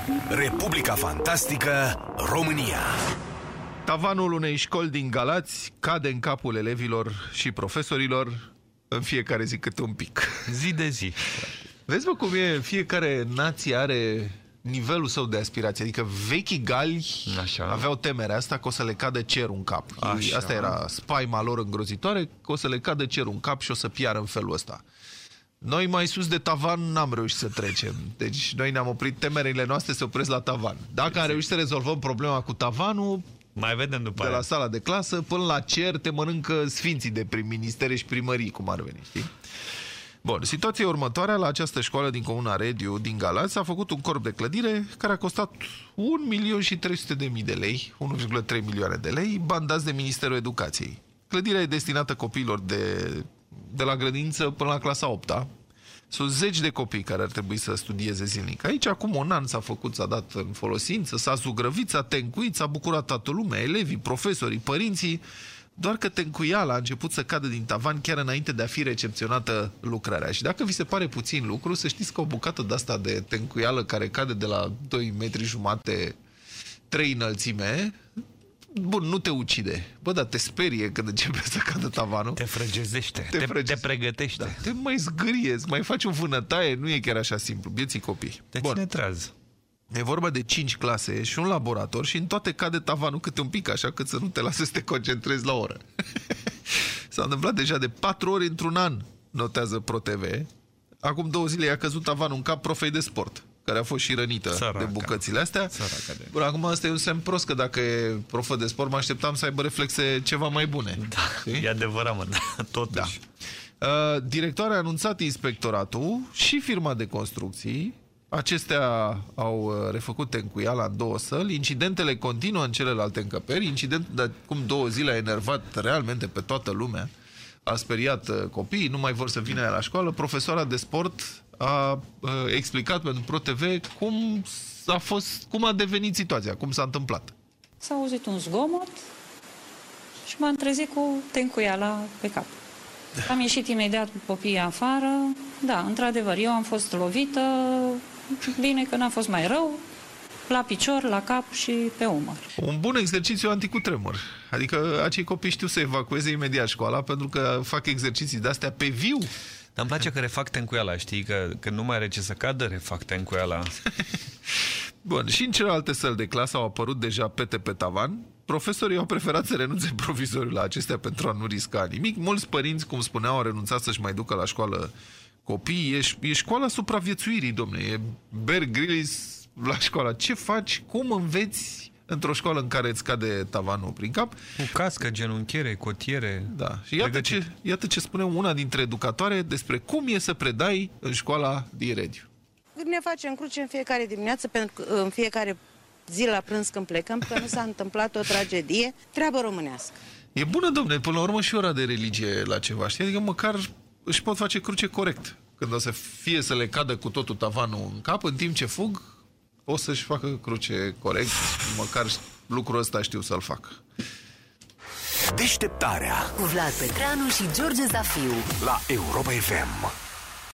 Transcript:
Republica Fantastică România. Tavanul unei școli din Galați cade în capul elevilor și profesorilor în fiecare zi câte un pic. Zi de zi. Vezi, bă, cum e? Fiecare nație are nivelul său de aspirație. Adică vechii gali aveau temerea asta că o să le cadă cerul în cap. Asta era spaima lor îngrozitoare, că o să le cadă cerul în cap și o să piară în felul ăsta. Noi mai sus de tavan n-am reușit să trecem. Deci noi ne-am oprit, temerile noastre se opresc la tavan. Dacă am reușit să rezolvăm problema cu tavanul, mai vedem după de la sala de clasă până la cer te mănâncă sfinții de prin ministere și primării, cum ar veni, știi? Bun, situația următoarea: la această școală din comuna Rediu, din Galați, s-a făcut un corp de clădire care a costat 1.300.000 de lei, 1,3 milioane de lei, bani dați de Ministerul Educației. Clădirea e destinată copiilor de la grădiniță până la clasa 8-a. Sunt zeci de copii care ar trebui să studieze zilnic. Aici, acum un an s-a făcut, s-a dat în folosință, s-a zugrăvit, s-a tencuit, s-a bucurat toată lumea, elevii, profesorii, părinții, doar că tencuiala a început să cadă din tavan chiar înainte de a fi recepționată lucrarea. Și dacă vi se pare puțin lucru, să știți că o bucată de-asta de tencuială care cade de la 2 metri jumate, 3 înălțime, bun, nu te ucide. Bă, dar te sperie când începe să cadă tavanul. Te frăgezește, te pregătește. Da, te mai zgârie, mai faci o vânătaie, nu e chiar așa simplu. Bieții copii. Te ține treaz. E vorba de 5 clase și un laborator și în toate cade tavanul câte un pic, așa cât să nu te lase să te concentrezi la oră. S-a întâmplat deja de 4 ori într-un an, notează ProTV. Acum 2 zile i-a căzut tavanul în cap profei de sport, care a fost și rănită de bucățile astea. Bun, acum asta e un semn prost, că dacă e profă de sport, mă așteptam să aibă reflexe ceva mai bune. Da, e adevărat, mă, totuși. Da. Directoarea a anunțat inspectoratul și firma de construcții. Acestea au refăcut tencuiala în 2 săli. Incidentele continuă în celelalte încăperi. Incident de acum 2 zile a enervat realmente pe toată lumea. A speriat copiii, nu mai vor să vină la școală. Profesoara de sport a explicat pentru ProTV cum a devenit situația, cum s-a întâmplat. S-a auzit un zgomot și m-am trezit cu tencuiala pe cap. Am ieșit imediat cu copiii afară. Da, într-adevăr, eu am fost lovită. Bine că n-a fost mai rău. La picior, la cap și pe umăr. Un bun exercițiu anticutremur. Adică acei copii știu să evacueze imediat școala pentru că fac exerciții de-astea pe viu. Dar îmi place că refac tencuiala, știi? Că nu mai are ce să cadă, refac tencuiala. Bun, și în celelalte săli de clasă au apărut deja pete pe tavan. Profesorii au preferat să renunțe provizoriu la acestea pentru a nu risca nimic. Mulți părinți, cum spuneau, au renunțat să-și mai ducă la școală copiii. E școala supraviețuirii, domne. E Bear Grylls la școală. Ce faci? Cum înveți într-o școală în care îți cade tavanul prin cap? Cu cască, genunchiere, cotiere. Da. Și iată ce spune una dintre educatoare despre cum e să predai în școala din Rediu. Ne facem cruce în fiecare dimineață, pentru că în fiecare zi la prânz când plecăm, că nu s-a întâmplat o tragedie. Treabă românească. E bună, domne, până la urmă și ora de religie la ceva, știi? Adică măcar își pot face cruce corect. Când o să fie să le cadă cu totul tavanul în cap, în timp ce fug, o să-și facă cruce corect. Măcar lucrul ăsta știu să-l fac. Deșteptarea cu Vlad Petreanu și George Zafiu la Europa FM.